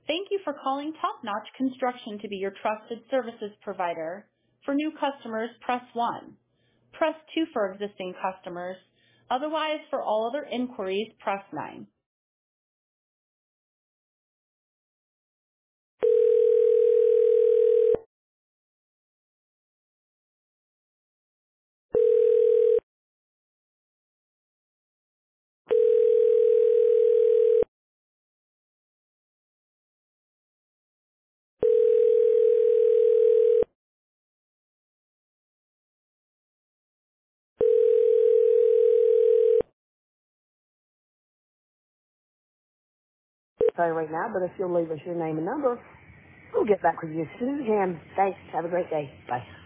Thank you for calling Top Notch Construction to be your trusted services provider. For new customers, press 1. Press 2 for existing customers. Otherwise, for all other inquiries, press 9. Sorry right now, but if you'll leave us your name and number, we'll get back with you as soon as we can. Thanks. Have a great day. Bye.